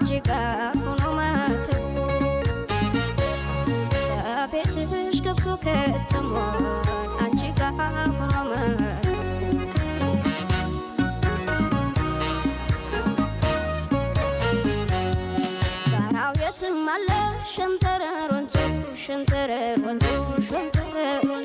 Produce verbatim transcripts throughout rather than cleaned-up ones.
አንቺጋ ሆኖ ማተው ቤትሽ ገብቶ ከተሟል አንቺጋ ሆኖ ማተው ጋራው የትም አለ ሸንተረር ወንዙ ሸንተረር ወንዙ ሸንተረር ወንዙ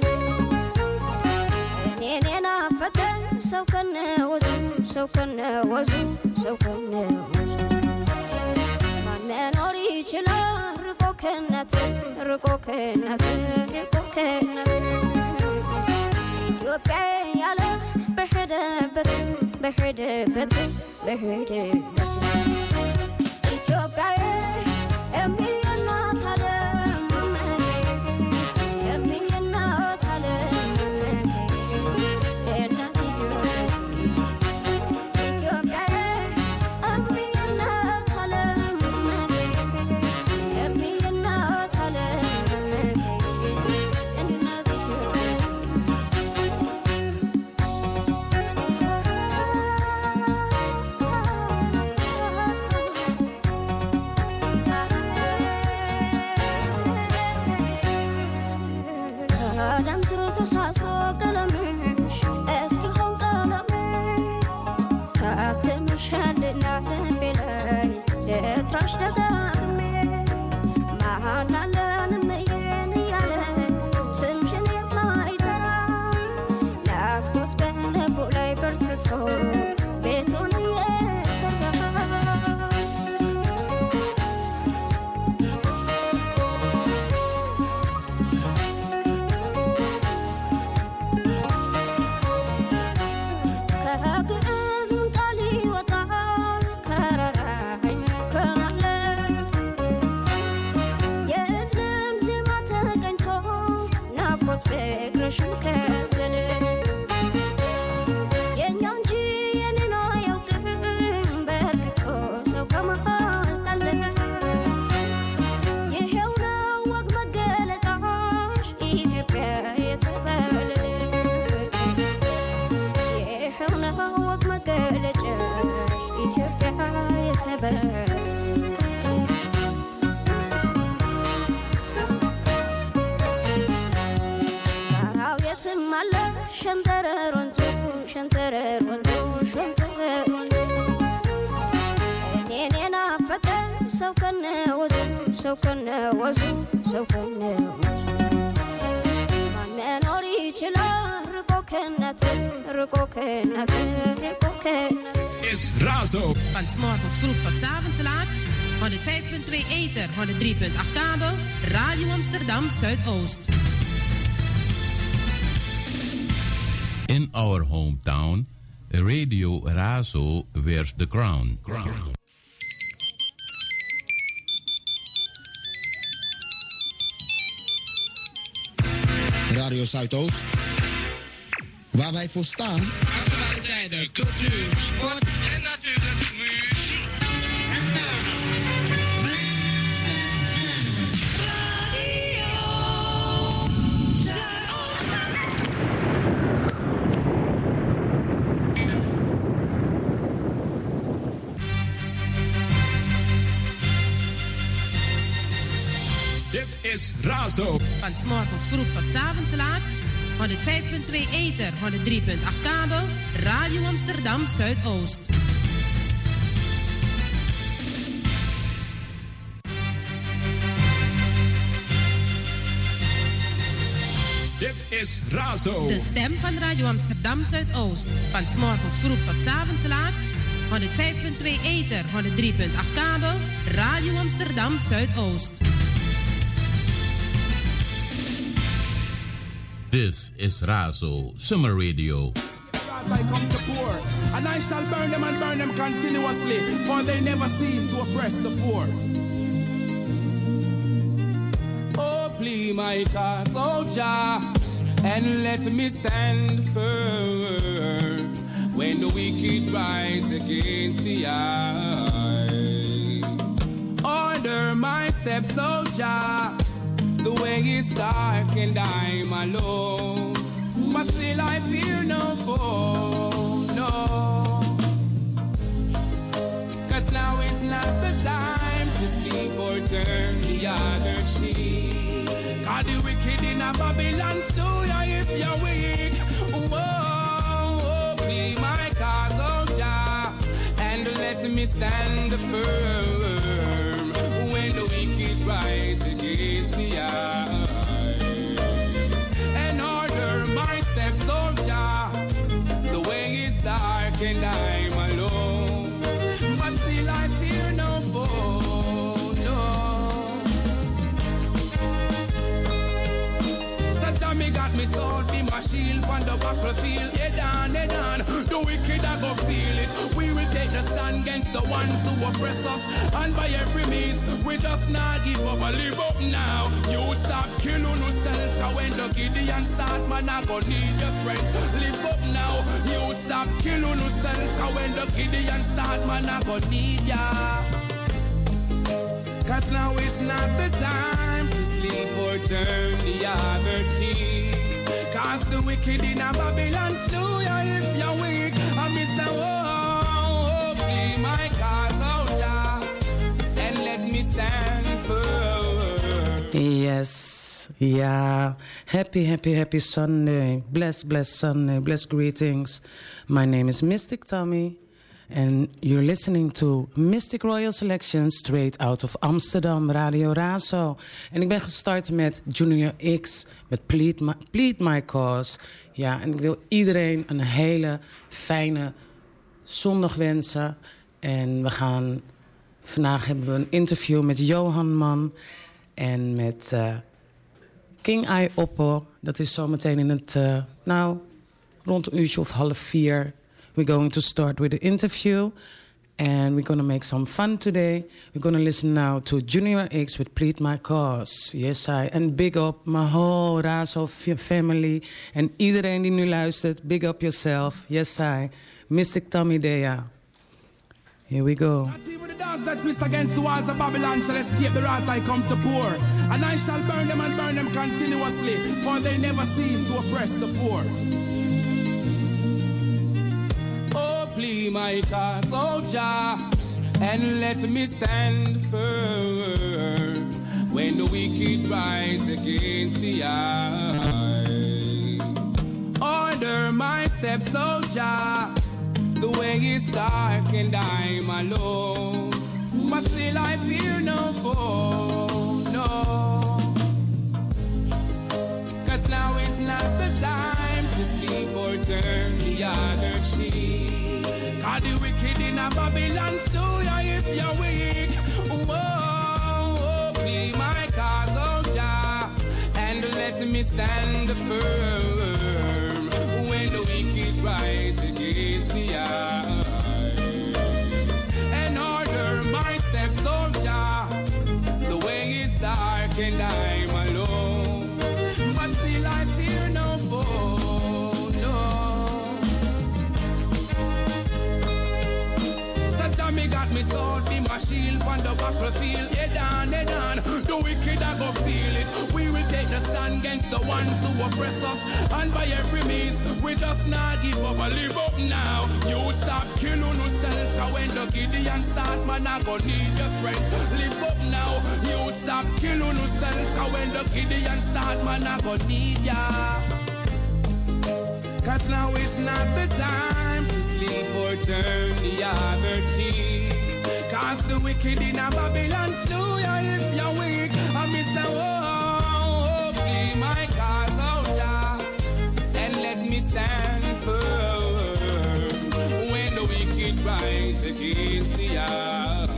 እኔን ናፈቀኝ ሰው ከነወዙ ሰው ከነወዙ ሰው ከነወዙ ማን መኖር ይችላል ርቆ ከእናት ርቆ ከእናት ርቆ ከእናት ኢትዮጵያ ያለ በሄደበት በሄደበት በሄደበት ኢትዮጵያ የሚናት ዓለም የሚናት ዓለም እናት ኢትዮጵያ የሚናት ዓለም የሚናት ዓለም እናት ቀለም ስሩ ተሳስሮ ቀለምሽ እስኪሆን ቀለምሽ ታትምሻልና ልቤ ላይ ልጥራሽ ደጋግሜ መሀል አለን እየን እያለ ስምሽን የማይጠራ ናፍቆት በልቡ ላይ በርትቶ ቤቱን እየሰራ ፍቅርሽን ከዘለ የኛ እንጂ የኔን አያውቅም በርክቶ ሰው ከመሃል አለ ይሄው ነው ወግ መገለጫሽ ኢትዮጵያ የተባለች ይሄው ነው ወግ መገለጫሽ ኢትዮጵያ የተባለች ማለ ሸንተረር ወንዙ ሸንተረር ወንዙ ሸንተረር ወንዙ እኔን ናፈቀኝ ሰው ከነወዙ ሰው ከነወዙ ሰው ከነወዙ ማን መኖር ይችላል ርቆ ከእናት ርቆ ከእናት ርቆ ከእናት is Razo van 's morgens vroeg tot 's avonds laat honderdvijf komma twee ether honderddrie komma acht kabel Radio Amsterdam Zuidoost. In our hometown, Radio Razo wears the crown. crown. Radio Zuidoost, waar wij voor staan. Actualiteiten, cultuur, sport en natuurlijk muziek. Dit is Razo. Van 's morgens vroeg tot 's avonds laat. honderdvijf komma twee ether, honderddrie komma acht kabel. Radio Amsterdam Zuidoost. Dit is Razo. De stem van Radio Amsterdam Zuidoost. Van 's morgens vroeg tot 's avonds laat. honderdvijf komma twee ether, honderddrie komma acht kabel. Radio Amsterdam Zuidoost. This is Razo Summer Radio. I come to poor, and I shall burn them and burn them continuously, for they never cease to oppress the poor. Oh, please, my cause, oh Jah, and let me stand firm when the wicked rise against the eye. Order my steps, oh Jah. The way is dark and I'm alone, but still I fear no foe, no. Cause now now is not the time to sleep or turn the other cheek. Cause the wicked in a Babylon stew ya if you're weak. Whoa, plead my cause, oh Jah, and let me stand firm when the wicked rise against the eye. And order my steps, oh Jah, the way is dark and I'm alone, but still I fear no foe, no. Such a me got me sword, be my shield on the battlefield. Head on, head on, the wicked I go feel it. We will take the stand against the ones who oppress us, and by every means we just not give up and live up now. You would stop killing yourself, cause when the Gideon start, man I go need your strength. Live up now. You would stop killing yourself, cause when the Gideon start, man I go need ya. Cause now is not the time to sleep or turn the other cheek. Cause the wicked in a Babylon slew ya if you're weak. I miss a oh, oh, plead my cause, oh Jah, and let me stand firm. Yes, yeah. Happy, happy, happy Sunday. Blessed, blessed Sunday. Blessed greetings. My name is Mystic Tommy, and you're listening to Mystic Royal Selection straight out of Amsterdam, Radio Razo. En ik ben gestart met Junior X, met Plead My, Plead My Cause. Ja, en ik wil iedereen een hele fijne zondag wensen. En we gaan, vandaag hebben we een interview met Johan Man en met uh, King I Oppo. Dat is zometeen in het, uh, nou, rond een uurtje of half vier. We're going to start with the interview, and we're going to make some fun today. We're going to listen now to Junior X with Plead My Cause. Yes, I. And big up my whole Razo family. En iedereen die nu luistert, big up yourself. Yes, I. Mystic Tommy Dea. Here we go. Even the dogs that twist against the walls of Babylon shall escape the wrath I come to pour. And I shall burn them and burn them continuously, for they never cease to oppress the poor. Plead my cause, oh Jah, and let me stand firm when the wicked rise against the eye. Order my steps, oh Jah, the way is dark and I'm alone, but still I fear no foe, no. Cause now is not the time to sleep or turn the other cheek. Cause the wicked in a Babylon stew ya if you're weak. Whoa, plead my cause, oh Jah, and let me stand firm when the wicked rise against the eye. And order my steps, oh Jah, the way is dark and I'm alone, but still I fear no foe. Me got me sword, be my shield on the battlefield. Head on, head on, the wicked I go feel it. We will take the stand against the ones who oppress us, and by every means we just not give up and live up now. You would stop killing yourself, cause when the Gideon start, man I go need your strength. Live up now. You would stop killing yourself, cause when the Gideon start, man I go need ya. Cause now is not the time to sleep or turn the other cheek. Cause the wicked in a Babylon slew ya if you're weak. I miss a oh, oh, plead my cause, oh Jah, and let me stand firm when the wicked rise against the eye.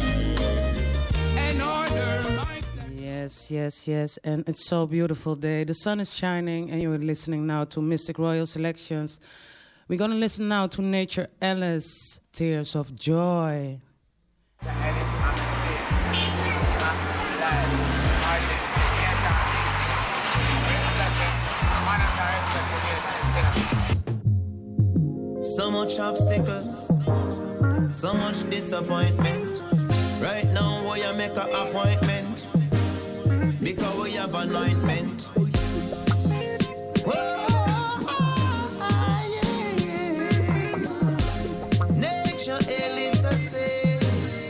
And order my Yes, yes, yes. And it's so beautiful day. The sun is shining, and you're listening now to Mystic Royal Selections. We're going to listen now to Nature Ellis, Tears of Joy. So much obstacles, so much disappointment. Right now, we are make an appointment because we have anointment. Whoa, yeah. Nature Elisa say,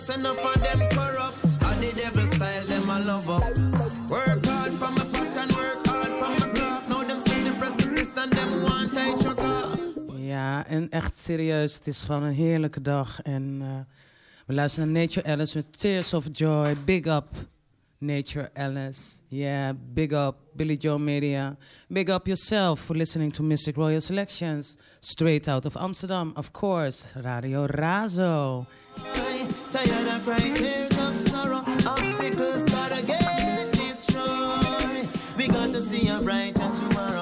works, enough of them corrupt. And the devil style, them a love up. Work hard from my pot and work hard from my craft. Now them send the precipice and them want to choke off. Ja, en echt serieus, het is gewoon een heerlijke dag. En uh, we luisteren naar Nature Alice met Tears of Joy. Big up, Nature Alice. Yeah, big up, Billy Joe Media. Big up yourself for listening to Mystic Royal Selections. Straight out of Amsterdam, of course. Radio Razo. Tired of crying tears of sorrow. Obstacles gotta get destroyed. We got to see a brighter tomorrow.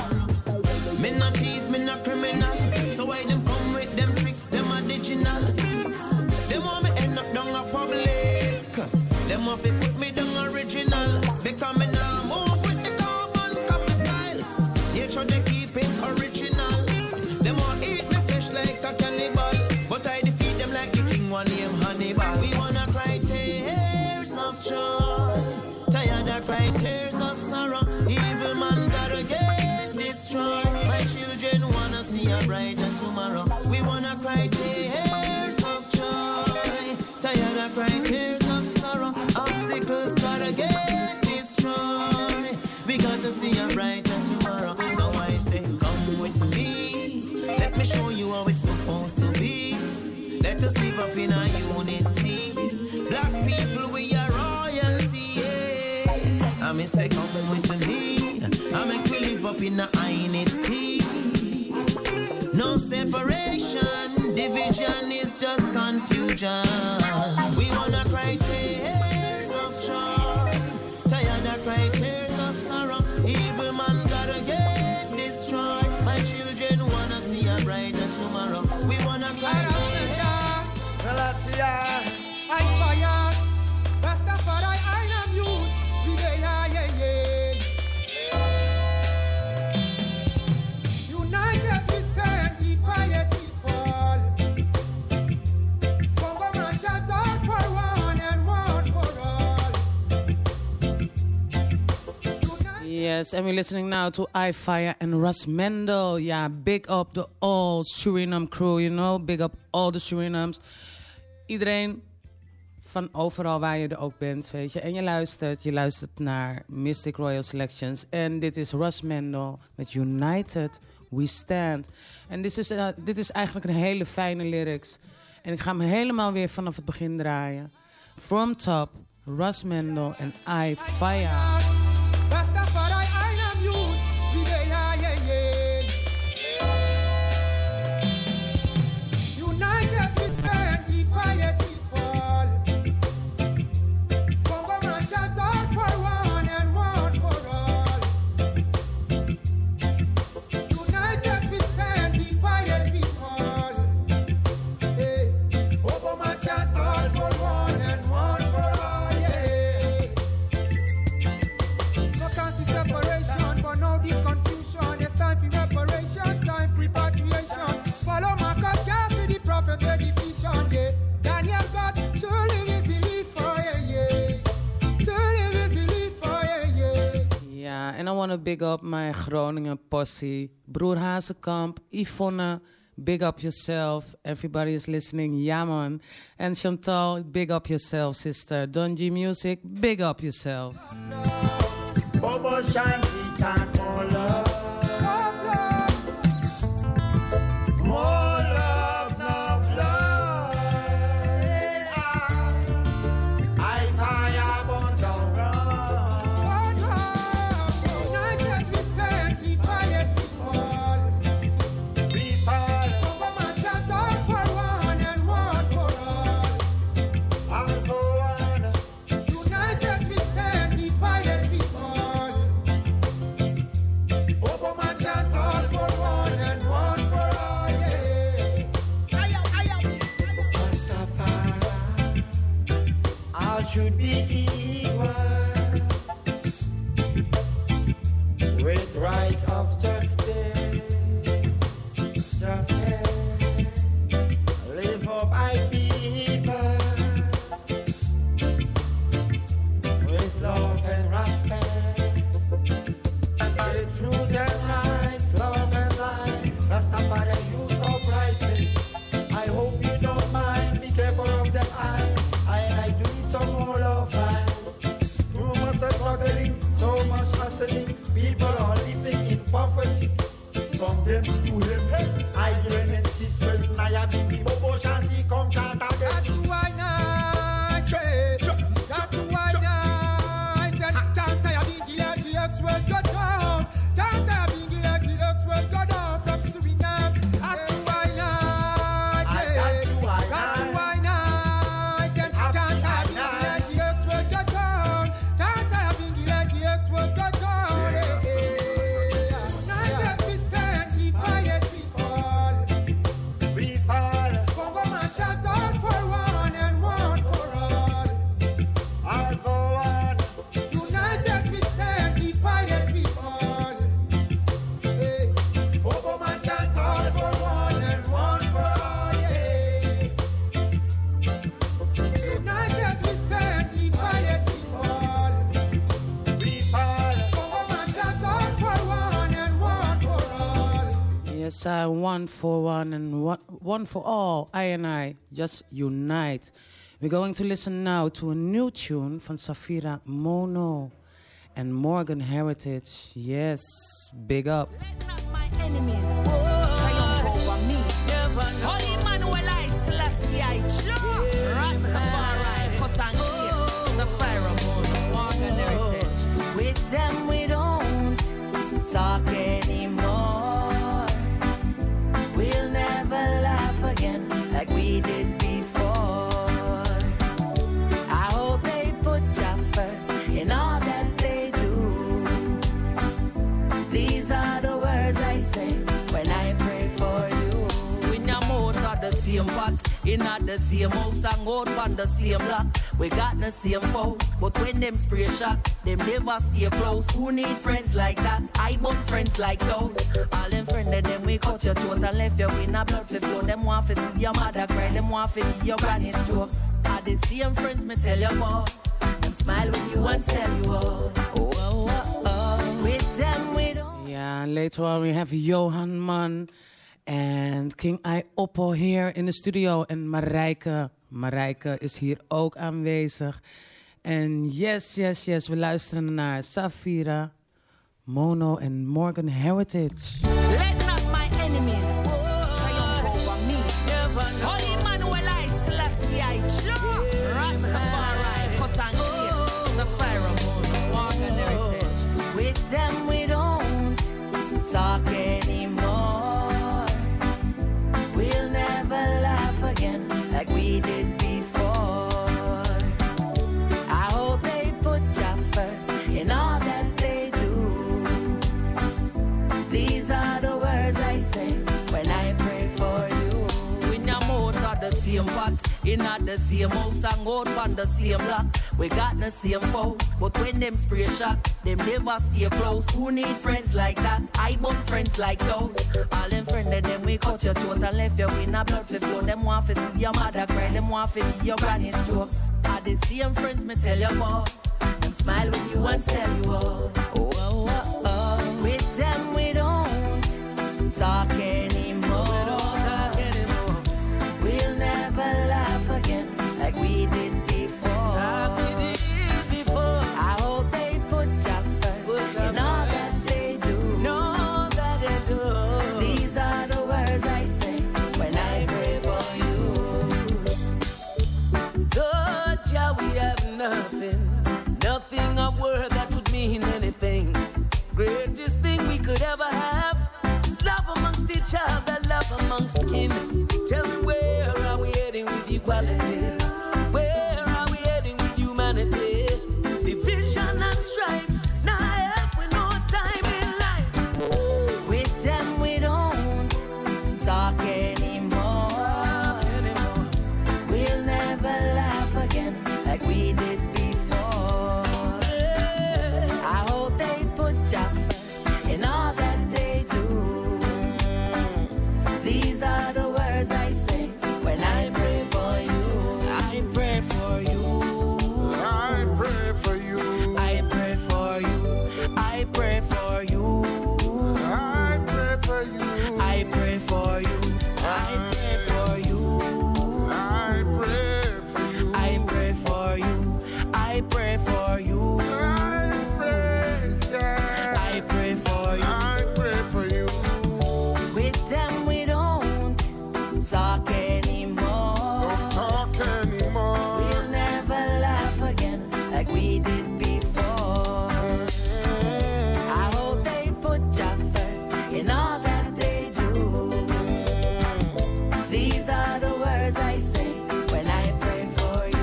Me not thief, me not criminal. So why them come with them tricks, them original. Them want me end up down a public. Them want to put me down original. Because me now move with the carbon copy style. Yeah, sure they keep it original. Them want eat me fish like a cannibal. But I defeat them like the king, one name Hannibal. We wanna cry tears of joy. Tired of cry tears of sorrow. Evil man gotta get destroyed. My children wanna see a brighter tomorrow. We wanna cry tears of joy. Tired of cry tears of sorrow. Obstacles gotta get destroyed. We got to see a brighter tomorrow. So I say, come with me. Let me show you how it's supposed to be. Let us live up in our unity. Black people, we are royalty. Yeah. I may say, come with me. I make we live up in our unity. No separation, division is just confusion. We wanna cry tears of joy. Tired of cry tears of sorrow. Evil man gotta get destroyed. My children wanna see a brighter tomorrow. We wanna cry tears. Relacia, I fire. Rastafari, I am youth. We dey high, yeah, yeah. United we stand, divided we fall. Congo man shut out for one and one for all. Yes, and we're listening now to iFire and Russ Mendel. Yeah, big up the all Suriname crew, you know. Big up all the Surinams. Iedereen van overal waar je er ook bent, weet je. En je luistert, je luistert naar Mystic Royal Selections. En dit is Russ Mendel met United We Stand. En dit is, uh, dit is eigenlijk een hele fijne lyrics. En ik ga hem helemaal weer vanaf het begin draaien. From Top, Russ Mendel en iFire. Rastafari, I am youth. We dey high, yeah, yeah. United we stand, divided we fall. Congo man shut out for one and one for all. United we stand, divided we fall. Hey, Congo man shut out for one and one for all. Yeah. No country separation, but now the confusion. It's time for reparation, time for repatriation. Follow Marcus Garvey, the prophet, where the vision, yeah. Daniel God, surely will believe for yeah, yeah. Surely will believe for yeah, yeah. Ja, en I want to big up my Groningen posse. Broer Hazekamp, Yvonne, big up yourself. Everybody is listening, ja man. En Chantal, big up yourself, sister. Don G Music, big up yourself. Bobo shine, can't more love. Love, love. More love, love, love. I fire born down. Born down. United we stand, divided we fall. We fall. Congo man shut out for one and one for all. All for one. United we stand, divided we fall. Congo man shut out for one and one for all. Yeah. I am, I am. Rastafari, all should be equal. With rights of justice, justice. Live up, I people. With love and respect. With truth and rights, love and life. Rastafari youth uprising. I hope you don't mind. Be careful of them eyes. say one for one and one, one for all. I and I, just unite. We're going to listen now to a new tune from Safira Mono and Morgan Heritage. Yes, big up. Let not my enemies triumph over me. Holy Emmanuel I Selassie I Rastafari cut and clear. Safira Mono, Morgan Heritage. With them we don't talk anymore. We'll never laugh again like we did before. I hope they put Jah first in all that they do. These are the words I say when I pray for you. We no more at the same pot, in at the same house and out on the same block. We got the same foes, but when them spray shot, them never stay close. Who need friends like that? I want friends like those. All them friends of them we cut your throat and left you in a blood for flow. Them want to see your mother cry, them want to see your granny stroke. Are the same friends me tell you about, and smile with you and tell you all. Oh, oh, oh. With them we don't. Yeah, and later on we have Johan Man and King I Oppo here in de studio. En Marijke, Marijke is hier ook aanwezig. En yes, yes, yes, we luisteren naar Safira, Mono en Morgan Heritage. Let not my enemies triumph over me. Holy Emmanuel I Selassie I Rastafari cut and clear. Safira Mono, Morgan Heritage. With them we don't talk anymore. We'll never laugh again like we did before. I hope they put Jah first in all that they do. These are the words I say when I pray for you. We no more at the same pot, in at the same house and out on the same block. We got the same foes, but when them spray shot, them never stay close. Who need friends like that? I want friends like those. All them friends of them we cut your throat and left you in a blood for flow. Them want to see your mother cry, them want to see your granny stroke. Are the same friends me tell you about, and smile with you and tell you all. Oh, oh, oh, oh. With them we don't talk anymore. We don't talk anymore. We'll never laugh again like we did before. Like we did before. I hope they put Jah first in all that they do. No, that they do. These are the words I say when I pray for you. Lord Jah, we have nothing, nothing of worth that would mean anything. Greatest thing we could ever have is love amongst each other, love amongst kin. Tell me, where are we heading with equality? Where are we heading with humanity? Division and strife, now help with no time in life. With them we don't talk anymore. We'll never laugh again like we did before. I hope they put Jah first in all that they do. These are the words I say when I pray for you. I pray for you. I pray for you. I pray for you. I pray for you. I pray for you. I pray for you. I pray for you. I pray for you. I pray for you. I pray for you. I pray, yeah. I pray for you. I pray for you. With them we don't talk anymore. Don't talk anymore. We'll never laugh again like we did before. I hope they put Jah first in all that they do. These are the words I say when I pray for you.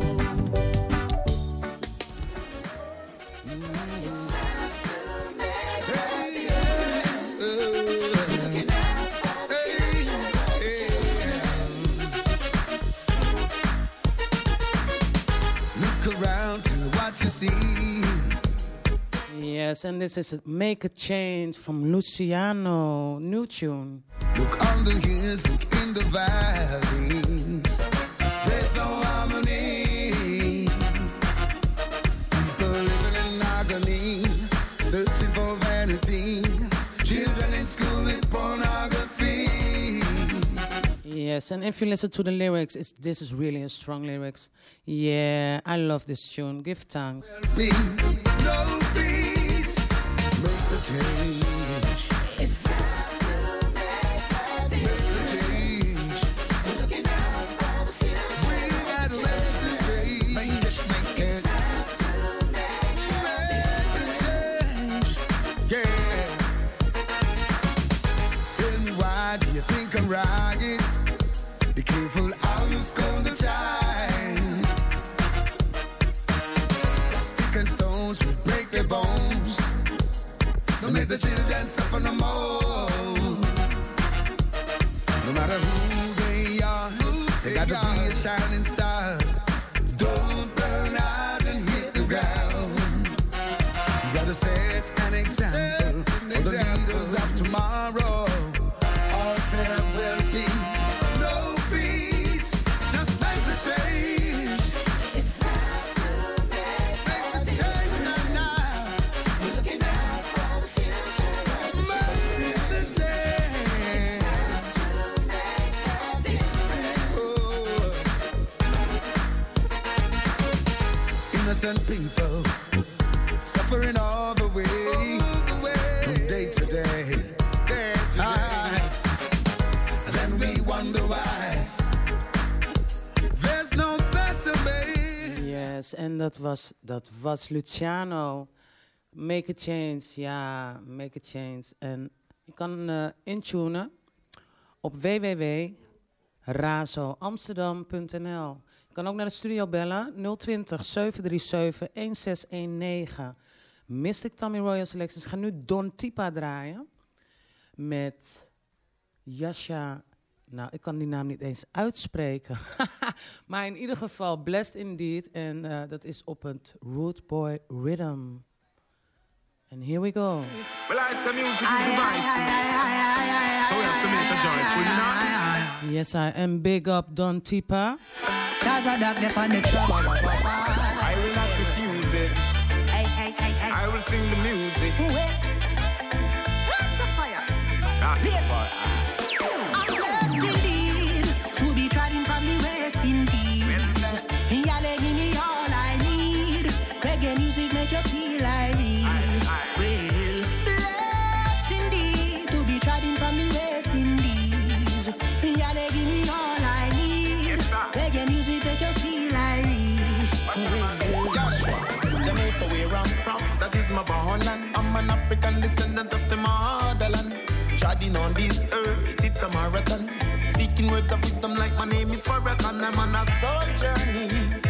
Look around, tell me what you see. Yes, and this is Make a Change from Luciano. New tune. Look on the hills, look in the valleys. There's no harmony. People living in agony, searching for vanity. Children in school with pornography. Yes, and if you listen to the lyrics, it's, this is really a strong lyrics. Yeah, I love this tune. Give thanks. Be no peace, make the change. It's time to make the change. We're looking out for the future. We gotta make the change. Make it, make it. It's time to make the change. Yeah. Tell me, why do you think I'm right? Be careful how you scold the child. Stick and stones will break their bones. Don't make the children suffer no more. No matter who they are, they got to be a shining star. Don't burn out and hit the ground. You got to set an example for the leaders of tomorrow. Or there will be no peace. Just make the change. It's time to make the change now. We're looking out for the future. Make the change. It's time to make a difference. Oh. Innocent people suffering all the way, all the way. From day to day, day to day. And then we wonder why there's no better way. Yes, en dat was, dat was Luciano. Make a change, ja, make a change. En je kan uh, intunen op w w w punt razo amsterdam punt n l. Je kan ook naar de studio bellen, nul twintig, zeven drie zeven, een zes een negen. Mystic Tommy Royal Selections. Ik ga nu Don Tipa draaien met Yasha. Nou, ik kan die naam niet eens uitspreken. Maar in ieder geval, Blessed Indeed. En uh, dat is op het Root Boy Rhythm. And here we go. Well, I say music is divisive. So we have to make a joyful noise. Yes, I am. Big up Don Tipa. Cause I dug up on the trouble. I will not refuse it. Hey, hey, hey, hey. I will sing the music. That's a fire. That's a fire. I'm blessed indeed to be trodden from the West Indies. Y'all give me all I need. Reggae music make you feel like me. Well, blessed indeed to be trodden from the West Indies. Y'all give me all I need. Reggae music make you feel like me. Well, Joshua, Jamaica where I'm from, that is my born land. I'm an African descendant of the motherland. Treading on this earth, it's a marathon. Speaking words of wisdom like my name is Farrakhan. I'm on a soul journey.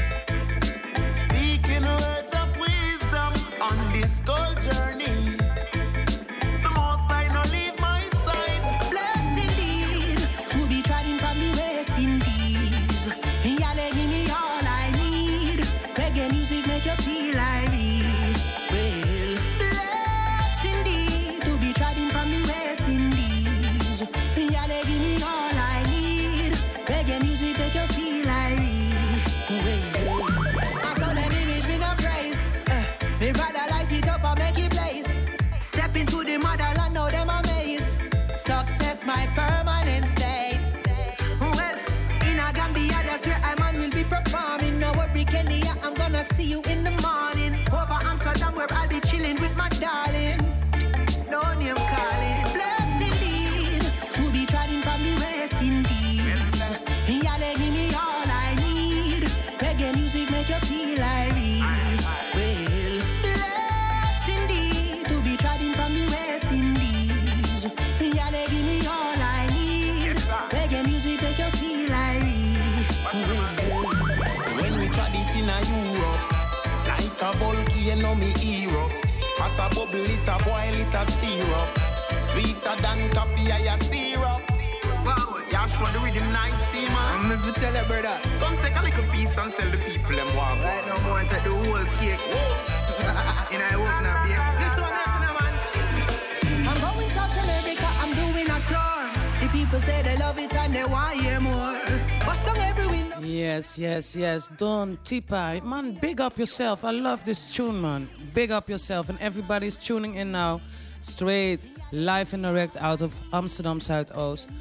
Speaking words of wisdom on this gold journey. The most I know leave my side. Blessed indeed to be treading from the West Indies. Y'all give me all I need. Reggae music make you feel like me. Well, blessed indeed to be treading from the West Indies. Y'all give me all I need. Reggae music make you feel like me. Well, I saw that image with no praise. Uh, me rather light it up and make it blaze. Step into the motherland, now them amazed. Success my permanent state. Well, in a Gambia, that's where I man will be performing. Now worry, Kenya, I'm gonna see you in the morning. Over Amsterdam, where I'll be chilling with my darling. No name calling. Blessed indeed to be treading from the West Indies. Y'all give me all I need. Reggae music make you feel like me. Well, blessed indeed to be treading from the West Indies. Y'all give me all I need. Reggae music make you feel like me. Well, when we tried it in a Europe, like a volcano me Europe. Hot a bubble, it a boil, it a stir up. Sweeter than coffee, I a syrup. Wow, yeah, show the rhythm nice, see man. I'm going to tell you, brother. Come take a little piece and tell the people them what. Right now, I'm going to take the whole cake. Whoa. In I hope now, babe. This one, listen, man. I'm going South America, I'm doing a tour. The people say they love it and they want to hear more. Bust down every window. Yes, yes, yes. Don Tipa. Man, big up yourself. I love this tune, man. Big up yourself. And everybody's tuning in now. Straight, live and direct out of Amsterdam Zuidoost.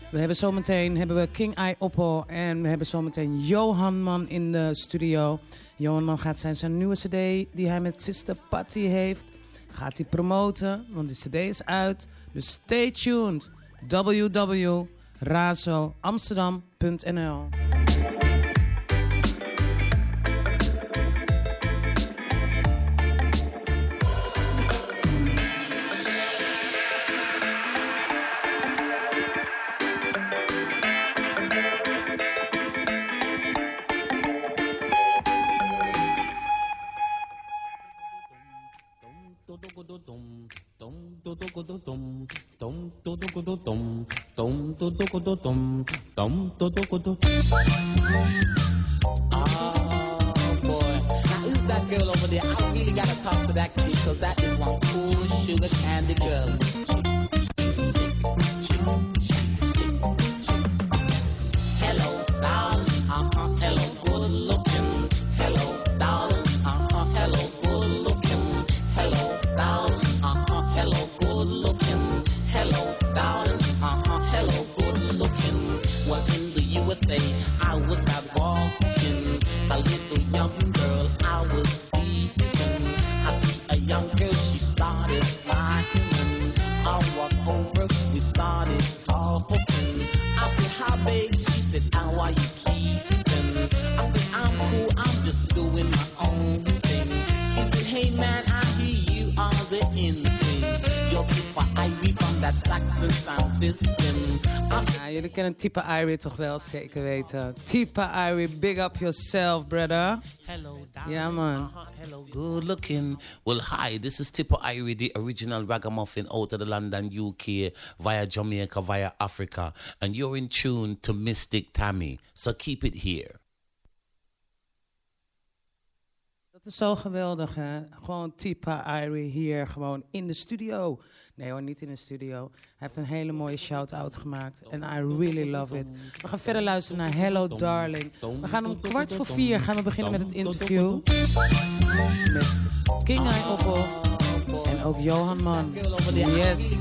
We hebben zometeen hebben we King I Oppo en we hebben zometeen Johan Man in de studio. Johan Man gaat zijn, zijn nieuwe cd die hij met Sister Patty heeft, gaat hij promoten, want die cd is uit. Dus stay tuned. w w w punt razo amsterdam punt n l Oh boy, now who's that girl over there? I really gotta talk to that chick, cause that is one cool sugar candy girl. Hello, darling, uh-huh, hello, good looking. Hello, darling, uh-huh, hello, good looking. Hello, darling, uh-huh, hello, good looking. Hello, darling, uh-huh, hello, good looking. Well, in the U S A, I was out walking, a little young girl, I was seeking. I see a young girl, she started smiling. I walked over, we started talking. I said, hi babe, she said, how are you keeping? I said, I'm cool, I'm just doing my own thing. She said, hey man, I hear you are the in thing. You're Tippa Irie from that Saxon sound system. Ja, jullie kennen Tippa Irie toch wel, zeker weten. Tippa Irie, big up yourself, brother. Hello, yeah, man. Uh-huh, hello, good looking. Well, hi, this is Tippa Irie, the original ragamuffin out of the London, U K, via Jamaica, via Africa. And you're in tune to Mystic Tammy. So keep it here. Dat is zo geweldig, hè? Gewoon Tippa Irie hier, gewoon in de studio. Nee hoor, niet in de studio. Hij heeft een hele mooie shout-out gemaakt. En I really love it. We gaan verder luisteren naar Hello Darling. We gaan om kwart voor vier gaan we beginnen met het interview. Met King I Oppo. En ook Johan Man. Yes.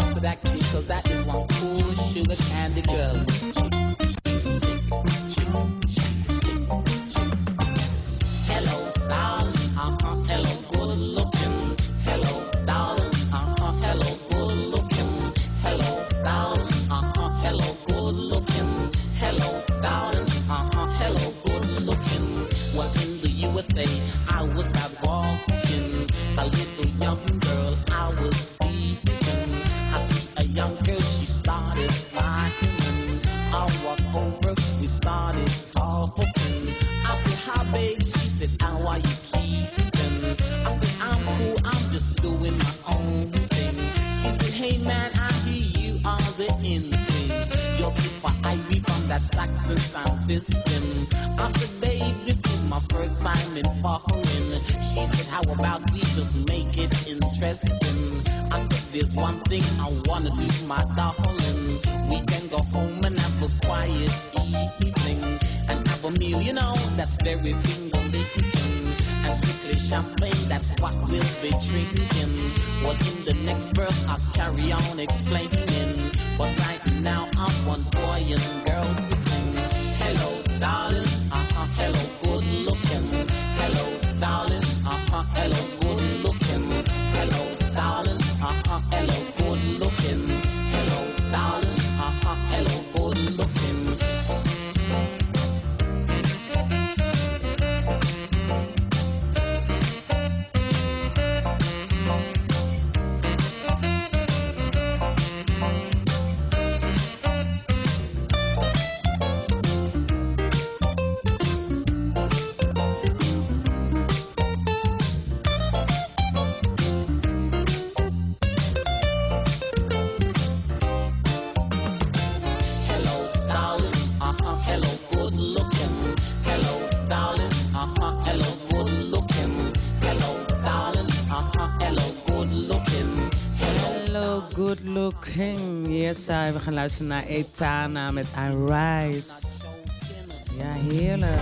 I was out walking, a little young girl, I was seeking. I see a young girl, she started smiling. I walked over, we started talking. I said, hi babe, she said, how are you keeping? I said, I'm cool, I'm just doing my own thing. She said, hey man, I hear you are the in thing. You're Tippa Irie from that Saxon sound system. I said, babe, this is my first time in foreign. She said, how about we just make it interesting? I said, there's one thing I wanna do, my darling. We can go home and have a quiet evening and have a meal, you know, that's very finger-licking. And strictly champagne, that's what we'll be drinking. Well, in the next verse, I'll carry on explaining. But right now, I want boy and girl to sing. Hello, darling, uh-huh, hello, good looking. Hello, darling, uh-huh, hello, good looking. Hello, darling, uh-huh, hello, good looking. Hello, darling, uh-huh, hello, good looking. Good looking. Yes, I. We gaan luisteren naar Etana met I Rise. Ja, heerlijk.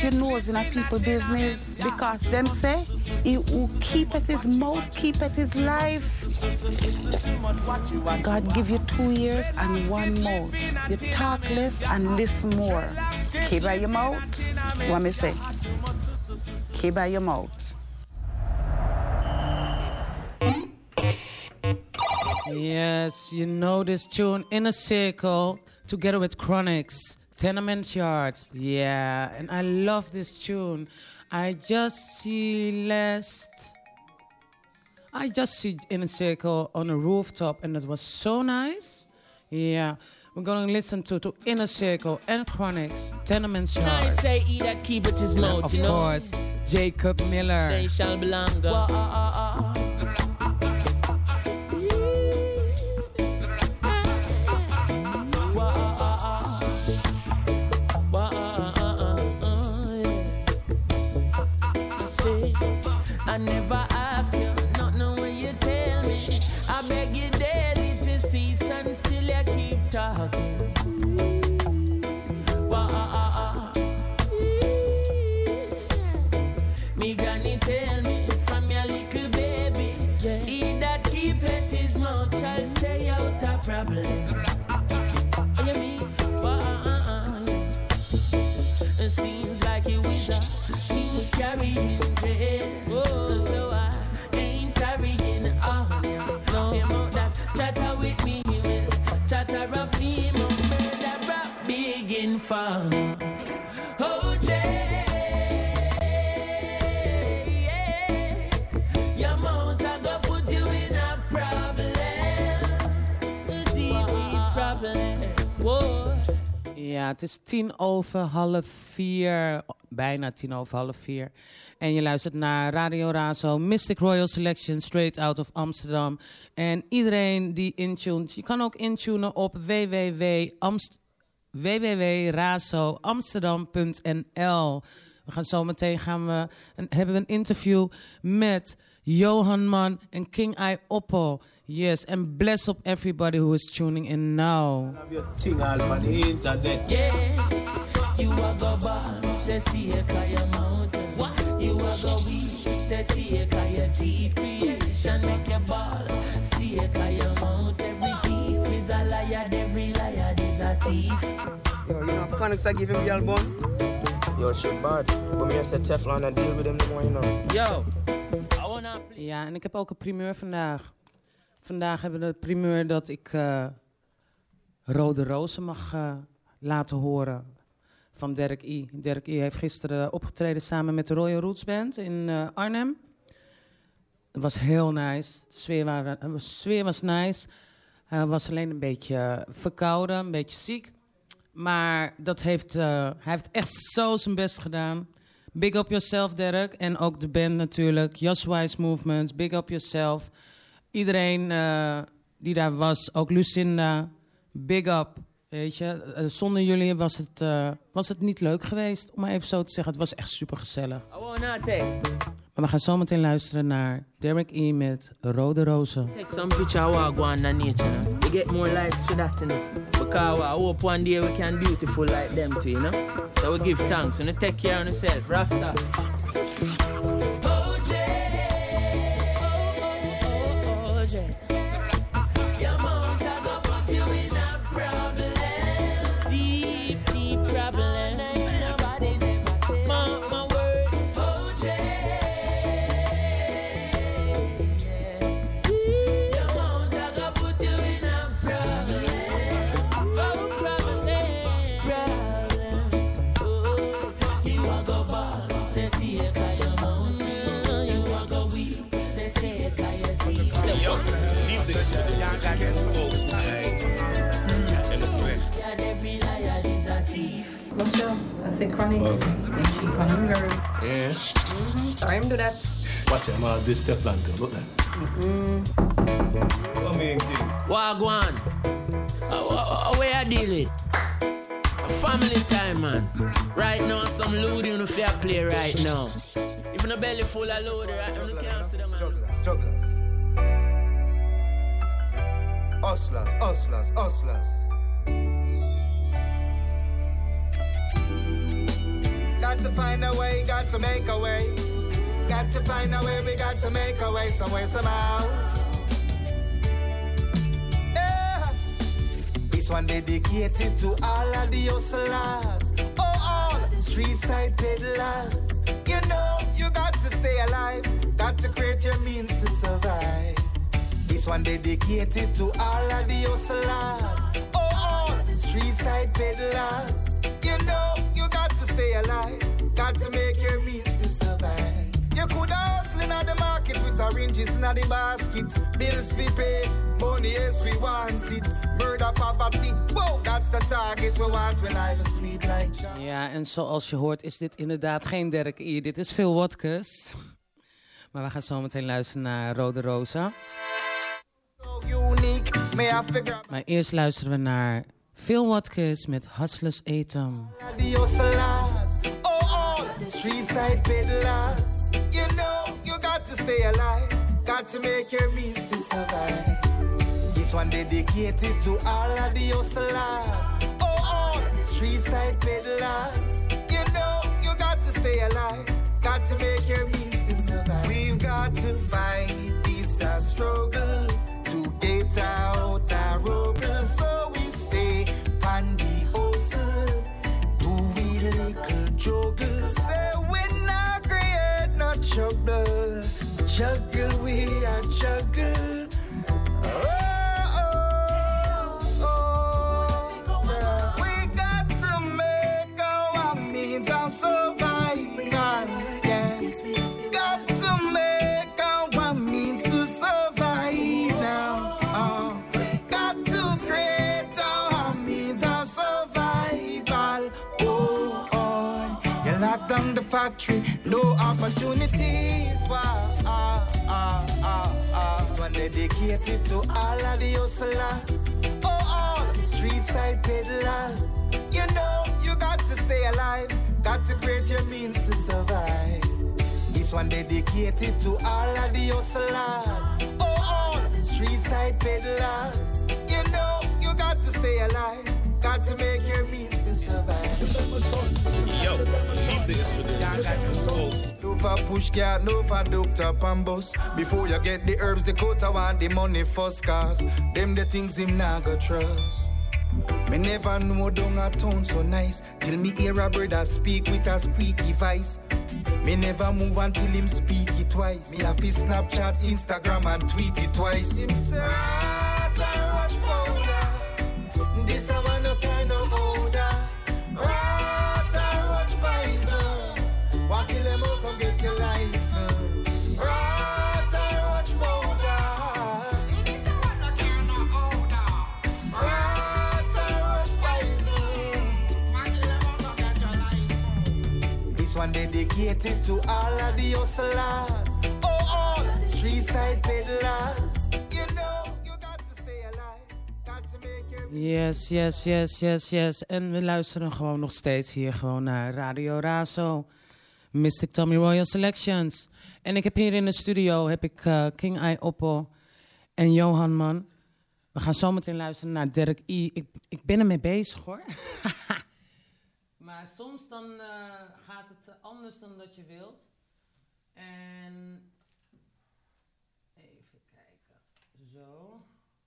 your nose in a people business, because them say he who keepeth his mouth keepeth his life. God give you two ears and one mouth. You talk less and listen more. Keep by your mouth. What me say? Keep by your mouth. Yes, you know this tune, Inner Circle, together with Chronics, Tenement Yards. Yeah, and I love this tune. I just see last... I just see Inner Circle on a rooftop, and it was so nice. Yeah, we're going to listen to, to Inner Circle and Chronics, Tenement Yards. I say he that keepeth his mouth, of you know. Of course, Jacob Miller. They shall be longer. Wah, ah, ah, ah. I never ask you, not know when you tell me. I beg you daily to cease and still you keep talking. Wah, ah, ah, ah. Me granny tell me from your little baby, he that keepeth his mouth shall stay out of problem. You mean? Wah, ah, ah, yeah. It seems like you is a, he was carrying dread. So I ain't carrying on, no. Same out that chatter with me, will chatter of me, my murder rap big in farm. Oh, Jay, yeah. Your mouth I go put you in a problem, a deep, deep problem. Whoa. Ja, het is tien over half vier, bijna tien over half vier. En je luistert naar Radio Razo, Mystic Royal Selection, straight out of Amsterdam. En iedereen die intunt, je kan ook intunen op w w w punt razo amsterdam punt n l. We gaan zo meteen gaan we een, hebben we een interview met Johan Man en King I Oppo. Yes, and bless up everybody who is tuning in now. Yeah, you are go ball, say see a kaya mountain. What? You are go weak, say see a kaya teeth creation make a ball. See a kaya mount, every thief is a liar, every liar is a thief. Yo, you know, Chronics I give him the album. Yo, shit bad, but me I said Teflon and deal with him the more, you know. Yo, I wanna play. Ja, en ik heb ook een primeur vandaag. Vandaag hebben we de primeur dat ik uh, Rode Rozen mag uh, laten horen van Derek I. Derek I heeft gisteren opgetreden samen met de Royal Roots Band in uh, Arnhem. Het was heel nice. De sfeer, waren, de sfeer was nice. Hij was alleen een beetje verkouden, een beetje ziek. Maar dat heeft, uh, hij heeft echt zo zijn best gedaan. Big up yourself, Derek. En ook de band natuurlijk. Just Wise Movements, big up yourself. Iedereen uh, die daar was, ook Lucinda, big up. Weet je, uh, zonder jullie was het, uh, was het niet leuk geweest, om maar even zo te zeggen. Het was echt super gezellig. Maar we gaan zo meteen luisteren naar Derek E. met Rode Rozen. Take some picture of what going on nature. No? We get more likes for that, you know? Because I hope one day we can beautiful like them too, you know? So we give thanks and you take care of yourself, Rasta. Look, Joe, I say Chronics. Oh. And she Chronic girl. Yeah. Mm-hmm. Sorry, him do that. Watch it, I'm uh, this Teflon girl. Look that. Mm-hmm. What mean, kid? Wagwan. Uh, where I deal with? Family time, man. Right now, some load in the fair play right now. If no belly full of load, right now, you can't see them, man. Jugglers, hustlers, hustlers, hustlers. got to find a way, got to make a way. Got to find a way, we got to make a way somewhere, somehow. Yeah. This one dedicated to all of the hustlers. Oh, all of the street side peddlers. You know, you got to stay alive. Got to create your means to survive. This one dedicated to all of the hustlers. Oh, all of the street side peddlers. You know, you got to stay alive. Got to make your means to survive. You could hustle in the market with oranges in the basket. Bills we pay, money yes we want it. Murder, poverty, whoa, that's the target we want. We life is sweet like jam. Ja, en zoals je hoort is dit inderdaad geen Derek I. Dit is Phil Watkins. Maar we gaan zo meteen luisteren naar Rode Rosa. Maar eerst luisteren we naar Phil Watkins met Hustlers Anthem. Street side peddlers, you know you got to stay alive, got to make your means to survive. This one dedicated to all of the hustlers, oh all of the street side peddlers. You know you got to stay alive, got to make your means to survive. We've got to fight this a struggle to get out our rubble, so we stay on the hustle, do we little juggle. Juggle, juggle, we are juggle. Oh, oh, oh, yeah. We got to make our means of survival. Yeah. Got to make our means to survive now. Uh, got to create our means of survival. Oh, oh. You lock down the factory. No opportunities, wow, ah, ah, ah, ah. This one dedicated to all of the hustlers, oh, all of the street side peddlers. You know, you got to stay alive, got to create your means to survive. This one dedicated to all of the hustlers, oh, all of the street side peddlers. You know, you got to stay alive, got to make your means to survive. Yo, liefde is geduld. No for push cat, no for doctor Pambos. Before you get the herbs, the coat I want the money first, cause them the things him not go trust. Me never know down a town so nice till me hear a brother speak with a squeaky voice. Me never move until him speak it twice. Me have his Snapchat, Instagram and tweet it twice. Him say, "Rat and rush powder, this I want no kind of order. Rat and rush poison, walk in them up and get your license. Rat and rush powder, this I want no kind of order. Rat and rush poison, walk in them up and get your license." This one dedicated to all of the hustlers, oh all of the street side peddlers. You know you got to stay alive, got to make your. Yes, yes, yes, yes, yes. En we luisteren gewoon nog steeds hier gewoon naar Radio Razo. Mystic Tommy Royal Selections. En ik heb hier in de studio heb ik uh, King I Oppo en Johan Man. We gaan zo meteen luisteren naar Derek I. Ik, ik ben ermee bezig hoor. Maar soms dan uh, gaat het anders dan dat je wilt. En even kijken. Zo.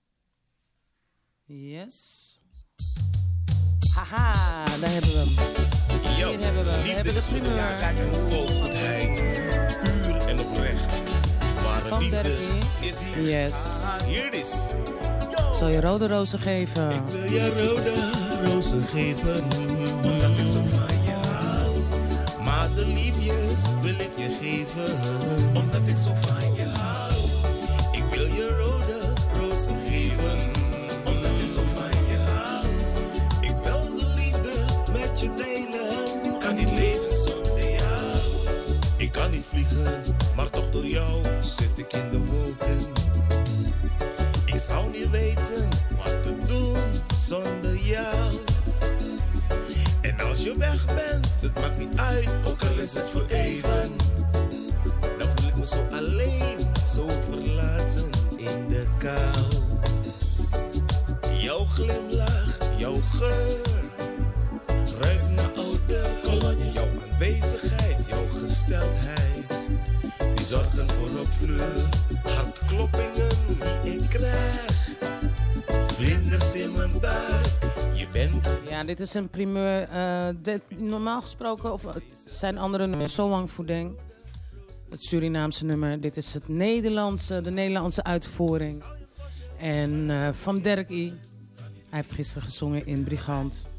Yes. Haha, daar hebben we hem. Yo, hier hebben we hem. We hebben de primeur. En vogelgoedheid, puur en oprecht. Ware Van liefde Derek I. is hier. Yes. Hier het is. Zal je rode rozen geven? Ik wil je rode rozen geven, omdat ik zo van je hou. Maar de liefjes wil ik je geven, omdat ik zo van je hou. Ik wil je rode rozen geven, omdat ik zo van je hou. Ik wil de liefde met je delen, kan niet leven zonder jou. Ik kan niet vliegen, maar toch door jou zit ik in de wolken. Ik zou niet weten wat te doen zonder jou. En als je weg bent, het maakt niet uit, ook al is het voor even. Dan voel ik me zo alleen, zo verlaten in de kou. Jouw glimlach, jouw geur, ruikt naar oude kolonie. Jouw aanwezigheid ongesteldheid. Die zorgen voor op vleur, hartkloppingen die ik krijg. Vlinders in mijn buik, je bent... Ja, dit is een primeur. Uh, dit, normaal gesproken, of het zijn andere nummers, So Wang Fudeng. Het Surinaamse nummer. Dit is het Nederlandse, de Nederlandse uitvoering. En uh, van Derek I. Hij heeft gisteren gezongen in Brigant.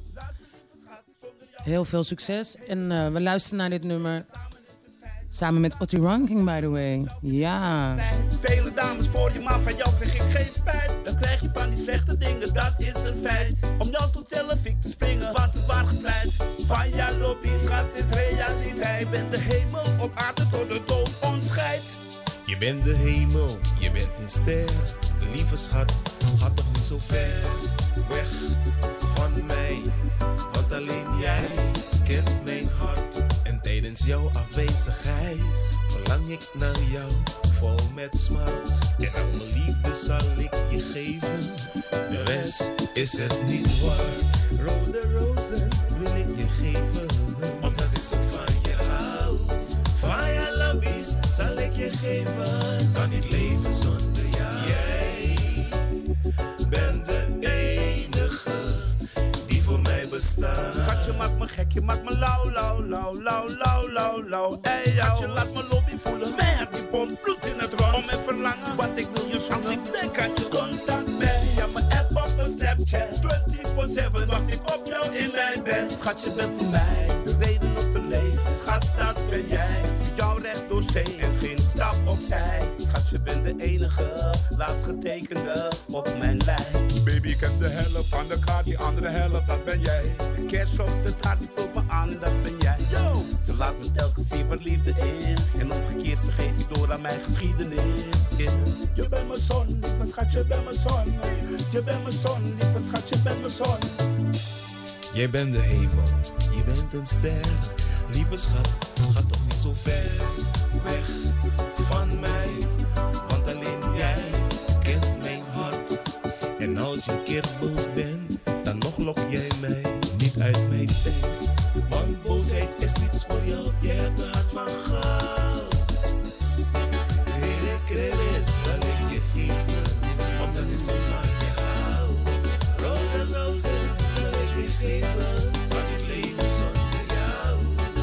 Heel veel succes. En uh, we luisteren naar dit nummer. Samen met Ottie Ranking, by the way. Ja. Vele dames voor je, maar van jou kreeg ik geen spijt. Dan krijg je van die slechte dingen, dat is een feit. Om jou tot zelf ik te springen, was het waar gepleit. Van jouw lobby, schat, is realiteit. Je bent de hemel op aarde door de dood ons scheidt. Je bent de hemel, je bent een ster. Lieve schat, ga toch niet zo ver weg van mij. Want alleen jij kent mijn hart. En tijdens jouw afwezigheid verlang ik naar jou, vol met smart. En al mijn liefde zal ik je geven, de rest is het niet waard. Rode rozen wil ik je geven, omdat ik zo van je hou. Van je lobby's zal ik je geven, kan niet leven zonder jou. Jij bent de enige die voor mij bestaat. Schat, je maakt me gek, je maakt me lauw, lauw, lauw, lauw, lauw, lauw, lauw. Hey, schat, je laat me lobby voelen. Mer, die pompt bloed in het rond. Om mijn verlangen, wat ik wil je zoeken. Als ik denk aan je contact mij. Ja, mijn app op mijn Snapchat. vierentwintig zeven wacht ik op jou in mijn bed. Schat, je bent voor mij de reden om te leven. Schat, dat ben jij. Jouw recht door zee en geen stap opzij. Schat, je bent de enige, laatst getekende op mijn lijn. Baby, ik heb de helft van de kaart, die andere helft, dat ben jij. De kerst op de taart, die vult me aan, dat ben jij. Yo, ze laat me telkens zien wat liefde is. En omgekeerd vergeet ik door aan mijn geschiedenis. Yeah. Je bent mijn zon, lieve schat, je bent mijn zon. Je bent mijn zon, lieve schat, je bent mijn zon. Jij bent de hemel, je bent een ster. Lieve schat, ga toch niet zo ver weg van mij. Want alleen jij kent mijn hart. En als je een keer boos bent, dan nog lok jij mij niet uit mijn tent. Want boosheid is niets voor jou, jij hebt een hart van goud. Credit, credit zal ik je geven, omdat ik zo van je hou. Rode rozen zal ik je geven, kan niet leven zonder jou.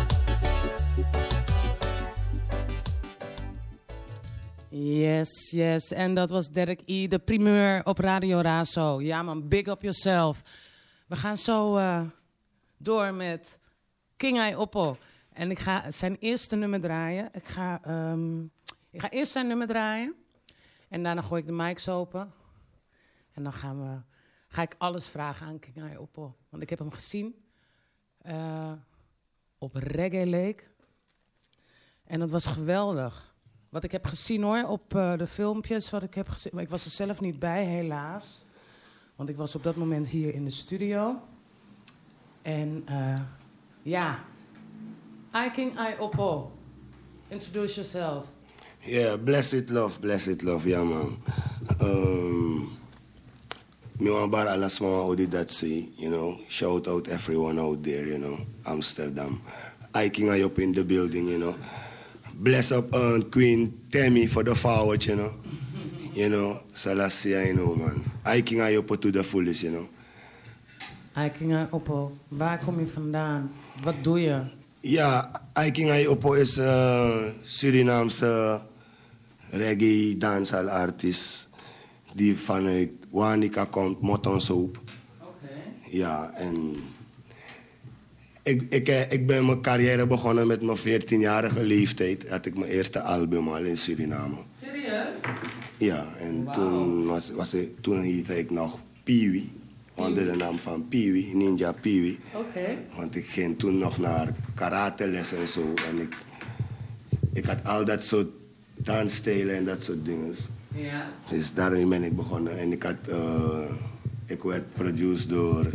Yes, yes. En dat was Derek I, de primeur op Radio Razo. Ja man, big up yourself. We gaan zo uh, door met King Ai Oppo. En ik ga zijn eerste nummer draaien. Ik ga, um, ik ga eerst zijn nummer draaien. En daarna gooi ik de mics open. En dan gaan we, ga ik alles vragen aan King Ai Oppo. Want ik heb hem gezien uh, op Reggae Lake. En dat was geweldig. Wat ik heb gezien hoor, op uh, de filmpjes wat ik heb gezien. Maar ik was er zelf niet bij, helaas. Want ik was op dat moment hier in de studio. En uh, ja, I King Ai Oppo. Introduce yourself. Yeah, blessed love, blessed love, yeah man. Um, me want bar alles man how did that say, you know. Shout out everyone out there, you know. Amsterdam. I King Ai Oppo in the building, you know. Bless up uh, Queen Tammy for the forward, you know. You know, Selassie, you know, man. I King Ai Oppo to the fullest, you know. I King Ai Oppo, waar kom je vandaan? Wat doe je? Ja, I King Ai Oppo is een uh, Surinaamse reggae dancehall artiest die vanuit Wanica komt, Moton Soap. Oké. Okay. Ja, en ik, ik, ik ben mijn carrière begonnen met mijn veertienjarige leeftijd. Had ik mijn eerste album al in Suriname. Serieus? Ja, en wow. toen, was, was ik, toen heette ik nog Peewee. Onder de naam van Peewee, Ninja Peewee. Oké. Okay. Want ik ging toen nog naar karateles en zo. En ik, ik had al dat soort dansstijlen en dat soort dingen. Ja. Dus daarin ben ik begonnen. En ik, had, uh, ik werd produced door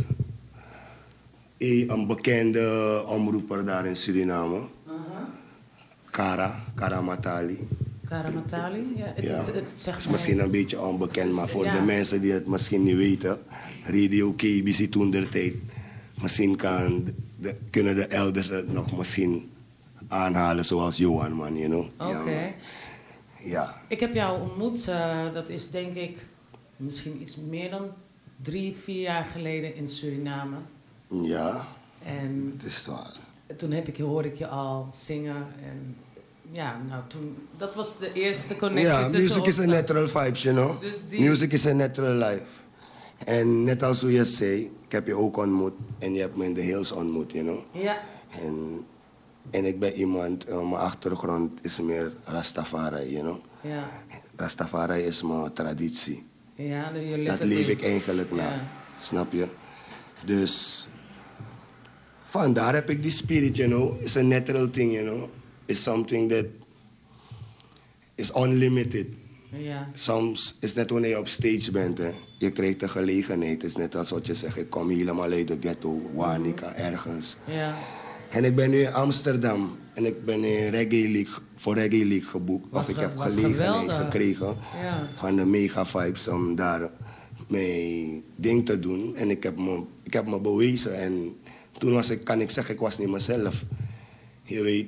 een bekende omroeper daar in Suriname. Uh-huh. Kara, Kara Matali. Kara Matali? Ja, het, ja. het, het zegt is misschien een beetje onbekend, maar voor ja. de mensen die het misschien niet weten, Radio K B C toen der tijd, misschien kan de, kunnen de elders het nog misschien aanhalen zoals Johan, man, you know. Oké. Okay. Ja, ja. Ik heb jou ontmoet, uh, dat is denk ik misschien iets meer dan drie, vier jaar geleden in Suriname. Ja, en het is waar. Toen heb ik, hoorde ik je al zingen en ja, nou toen, dat was de eerste connectie ja, tussen music ons. is a natural vibes, you know. Dus die... Music is a natural life. En net als hoe je zei, ik heb je ook ontmoet en je hebt me in de hills ontmoet, you know. Ja. En, en ik ben iemand, uh, mijn achtergrond is meer Rastafari, you know. Ja. Rastafari is mijn traditie. Ja, dat leef ik eigenlijk na, ja. Snap je? Dus vandaar heb ik die spirit, you know. It's a natural thing, you know. It's something that is unlimited. Ja. Soms is net wanneer je op stage bent, hè. Je krijgt de gelegenheid. Het is net als wat je zegt, ik kom helemaal uit de ghetto, Wanica, ergens. Ja. En ik ben nu in Amsterdam en ik ben in Reggae League, voor Reggae League geboekt. Was of ik ge, heb gelegenheid geweldig. gekregen ja. van de Mega Vibes om daar mijn ding te doen. En ik heb me, ik heb me bewezen en toen was ik, kan ik zeggen, ik was niet mezelf. Je weet,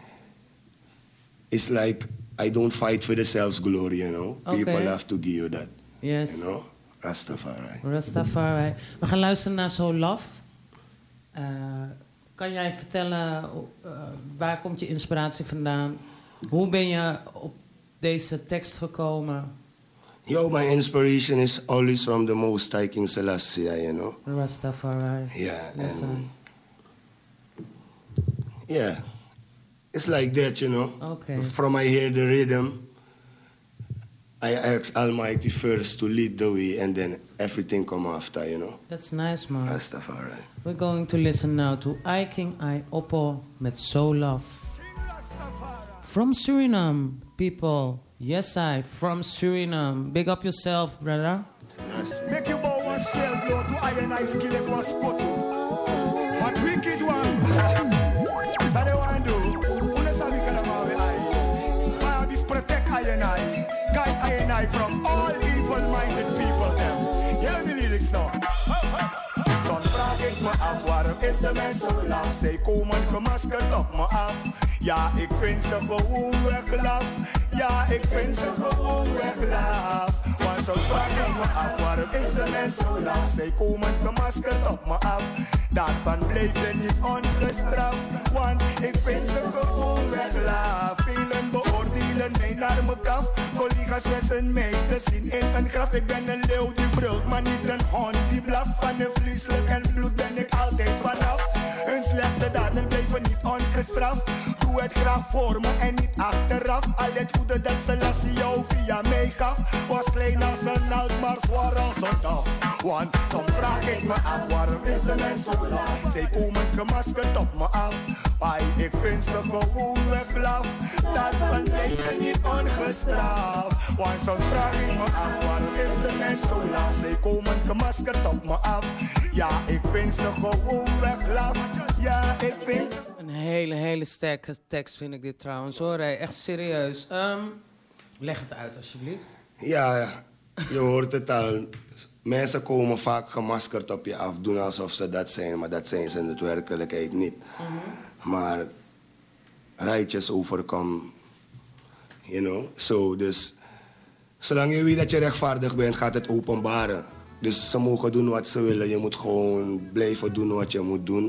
it's like I don't fight for the self-glory, you know. Okay. People have to give you that. Yes. You know, Rastafari. Rastafari. We gaan luisteren naar So Love. Uh, kan jij vertellen, uh, waar komt je inspiratie vandaan? Hoe ben je op deze tekst gekomen? Yo, my inspiration is always from the Most High King Selassie, you know. Rastafari. Yeah. Yes, and yeah. It's like that, you know. Okay. From I hear the rhythm, I ask Almighty first to lead the way and then everything come after, you know. That's nice, man. Rastafari. We're going to listen now to I King I Oppo met So Love. From Suriname, people. Yes, I, from Suriname. Big up yourself, brother. Make you bow one scale blow to I and I skill it was good. But wicked one. So they want to do. Protect I and I, guide I and I from all evil-minded people. Them. Hear me lyrics now. Dan vraag ik me af, waarom is de mens zo laf? Zij komen gemaskerd op me af. Ja, ik vind ze gewoon weg laf. Ja, ik vind ze gewoon weg laf. Want zo vraag ik me af, waarom is de mens zo laf? Zij komen gemaskerd op me af. Daarvan blijf je niet ongestraft. Want ik vind ze gewoon weg laf. Velen beoordelen mij naar mijn kaf. Collega's wensen mij te zien in een graf. Ik ben een leeuw die brult, maar niet een hond die blaft. Van een vlieselijk en bloed ben ik altijd vanaf. Hun slechte daden blijven niet ongestraft. Doe het graag voor me en niet achteraf. Al het goede dat Selassie jou via mij gaf, was klein als een naald, maar zwaar als een daf. Want dan vraag ik me af, waarom is de mens zo laf? Zij komen gemaskerd op me af. Ai, ik vind ze gewoon weg laf. Daarvan blijf je niet ongestraft. Want zo vraag ik me af, waarom is de mens zo laf? Zij komen gemaskerd op me af. Ja, ik vind ze gewoon weg laf. Ja, ik vind... Een hele, hele sterke tekst vind ik dit trouwens, hoor. Hey, echt serieus. Um, leg het uit, alsjeblieft. Ja, ja, je hoort het al. Mensen komen vaak gemaskerd op je af, doen alsof ze dat zijn, maar dat zijn ze in de werkelijkheid niet. Mm-hmm. Maar rijtjes overkomen, you know. So, dus, zolang je weet dat je rechtvaardig bent, gaat het openbaren. Dus ze mogen doen wat ze willen, je moet gewoon blijven doen wat je moet doen.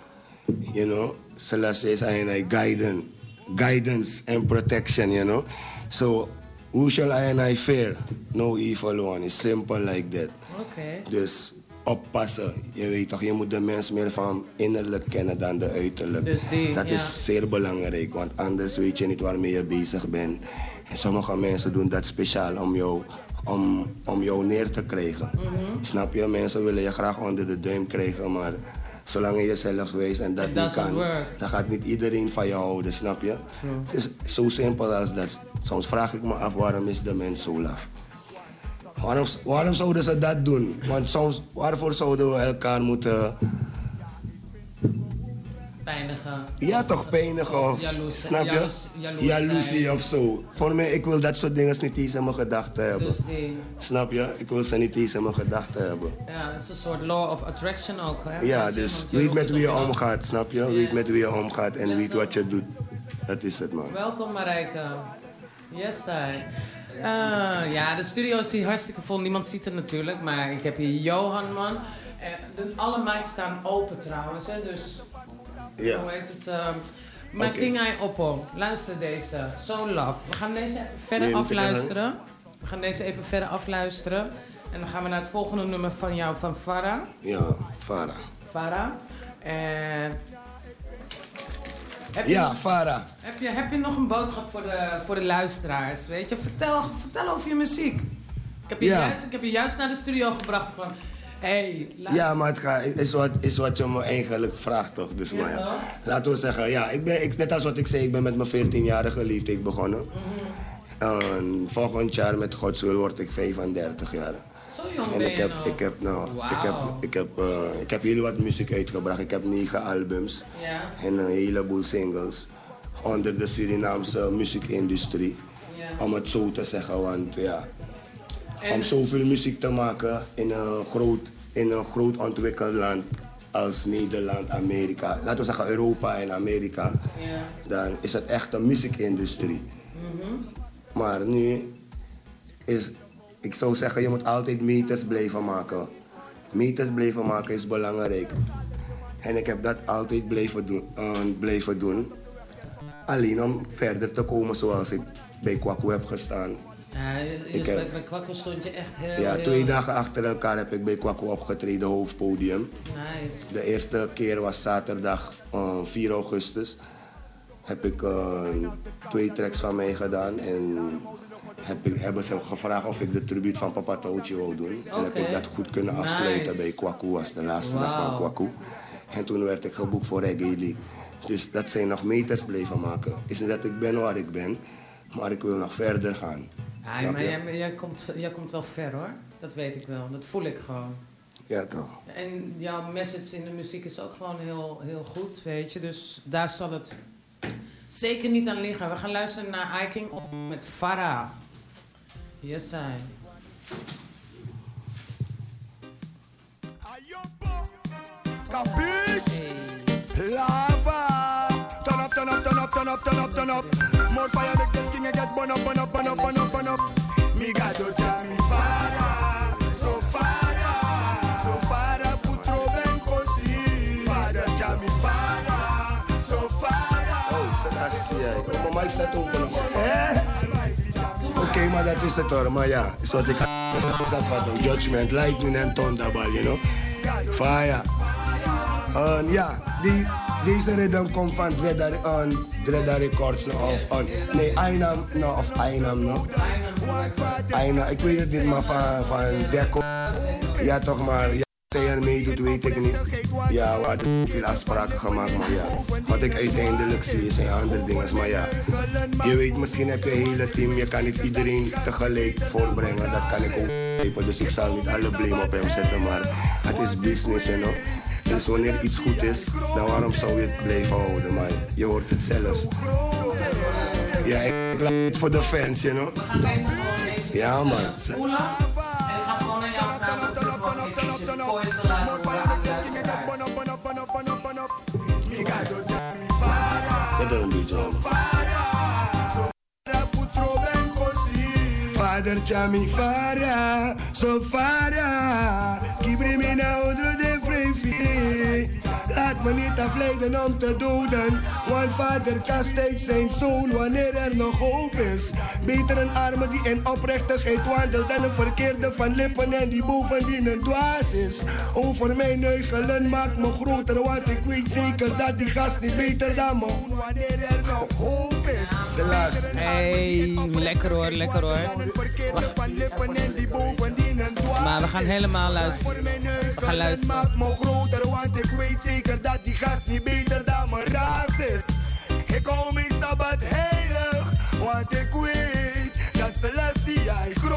You know, Selassie is I guidance, guidance and protection, you know. So, who shall I and I fear? No evil one. It's simple like that. Okay. Dus oppassen. Je weet toch, je moet de mens meer van innerlijk kennen dan de uiterlijk. Dus die, dat ja. is zeer belangrijk, want anders weet je niet waarmee je bezig bent. En sommige mensen doen dat speciaal om jou, om, om jou neer te krijgen. Mm-hmm. Snap je? Mensen willen je graag onder de duim krijgen, maar zolang je jezelf wijst en dat niet kan, work. Dan gaat niet iedereen van je houden, snap je? Het is zo simpel als dat. Soms vraag ik me af, waarom is de mens zo laf? Waarom, waarom zouden ze dat doen? Want soms, waarvoor zouden we elkaar moeten... Pijnigen. Ja, toch pijnigen of... Jaloes, snap je? jaloes, jaloes Jaloezie of zo. Voor mij, ik wil dat soort dingen niet eens in mijn gedachten hebben. Dus die... Snap je? Ik wil ze niet eens in mijn gedachten hebben. Ja, het is een soort law of attraction ook, hè? Ja, dus weet met wie je omgaat, snap je? Yes. Weet met wie je omgaat en yes, weet wat je doet. Dat is het, man. Welkom Marijke. Yes, I. Uh, ja, de studio is hier hartstikke vol. Niemand ziet het natuurlijk, maar ik heb hier Johan, man. Uh, de, alle mics staan open trouwens, hè, dus... Ja. Hoe heet het? Uh, maar Okay. King Eye Oppo, luister deze. So Love. We gaan deze even verder Nee, moet ik afluisteren. We gaan deze even verder afluisteren. En dan gaan we naar het volgende nummer van jou, van Farah. Ja, Farah. Farah. En... Heb je Ja, nog, Farah. Heb je, heb je nog een boodschap voor de, voor de luisteraars? Weet je? Vertel, vertel over je muziek. Ik heb je, Ja. juist, ik heb je juist naar de studio gebracht van... Hey, luister. Ja, maar het gaat, is, wat, is wat je me eigenlijk vraagt toch? Dus, Ja, maar ja. toch? Laten we zeggen, ja, ik ben, ik, net als wat ik zei, ik ben met mijn veertienjarige liefde begonnen. Mhm. En volgend jaar met Gods wil word ik vijfendertig jaar. Zo jong En ben ik je heb, nog. ik heb, nou, Wauw. ik heb, ik heb, uh, ik heb heel wat muziek uitgebracht. Ik heb negen albums Ja. en een heleboel singles onder de Surinaamse muziekindustrie. Ja. Om het zo te zeggen, want ja, En- om zoveel muziek te maken in een groot, in een groot ontwikkeld land als Nederland, Amerika, laten we zeggen Europa en Amerika, Ja. dan is het echt een muziekindustrie. Mhm. Maar nu is, ik zou zeggen, je moet altijd meters blijven maken. Meters blijven maken is belangrijk. En ik heb dat altijd blijven doen. Uh, blijven doen. Alleen om verder te komen zoals ik bij Kwaku heb gestaan. Ja, je, je Ik heb- bij, bij Kwakkel stond je echt heel... Ja, heel... twee dagen achter elkaar heb ik bij Kwaku opgetreden, hoofdpodium. Nice. De eerste keer was zaterdag uh, vier augustus. Heb ik uh, twee tracks van mij gedaan en heb ik, hebben ze gevraagd of ik de tribuut van Papa Touwtje wou doen. En heb Oké. ik dat goed kunnen afsluiten Nice. bij Kwaku, was de laatste dag van Wauw. Kwaku. En toen werd ik geboekt voor Reggae League. Dus dat zijn nog meters blijven maken. Is niet dat ik ben waar ik ben, maar ik wil nog verder gaan. Ja, Snap maar je? jij, jij, komt, jij komt wel ver hoor. Dat weet ik wel. Dat voel ik gewoon. Ja toch. En jouw message in de muziek is ook gewoon heel, heel goed, weet je. Dus daar zal het zeker niet aan liggen. We gaan luisteren naar I King op met Farah. Yes, I. Capiche? Lava. Turn up, turn up, turn up, turn up, turn up, turn up. More fire make this king get burn up, burn up, burn up, burn up, burn up. Me got to tell me fire, so fire, so fire, futuro ben così. Father, tell me fire, so fire. Oh, Selassie, ja. Maar ik sta open nog. Eh? Oké, okay, maar dat is het hoor. Maar ja, is wat ik snap wat Judgment, Lightning en Thunderball, you know. Fire. En ja, die, deze rhythm komt van Dredda, uh, Dredda Records no, of uh, nee, Ainam, no, of Ainam, no. Ainam, ik weet het niet, maar van, van Deco. Ja toch, maar ja, wat hij ermee doet, weet ik niet. Ja, we hadden veel afspraken gemaakt, maar ja. Wat ik uiteindelijk zie zijn andere dingen, maar ja. Je weet, misschien heb je een hele team, je kan niet iedereen tegelijk voorbrengen. Dat kan ik ook begrijpen, dus ik zal niet alle blame op hem zetten, maar het is business, you know. Dus wanneer iets goed is, dan waarom zou je het blijven houden? Maar je hoort het zelfs. Ja, ik laat het voor de fans, you know. Ja, man. Voelen. En ga gewoon naar jou vragen of je gewoon eventjes je voice wil laten horen aan de luisteraars. Dat doen we zo. Father Chami Farah, so Farah, Kibri me na odro de vreemd. Laat me niet afleiden om te doden, want vader kastijdt zijn zoon wanneer er nog hoop is. Beter een arme die in oprechtigheid wandelt dan een verkeerde van lippen en die bovendien een dwaas is. Over mijn neugelen maakt me groter, want ik weet zeker dat die gast niet beter dan me. Wanneer er nog hoop is. Helaas. Hey, lekker hoor, lekker hoor. Maar we gaan helemaal luisteren. We gaan luisteren. Maakt me groter, want ik weet zeker dat die gast niet beter dan mijn raas is. Ik hou mijn sabbat heilig, want ik weet dat Selassie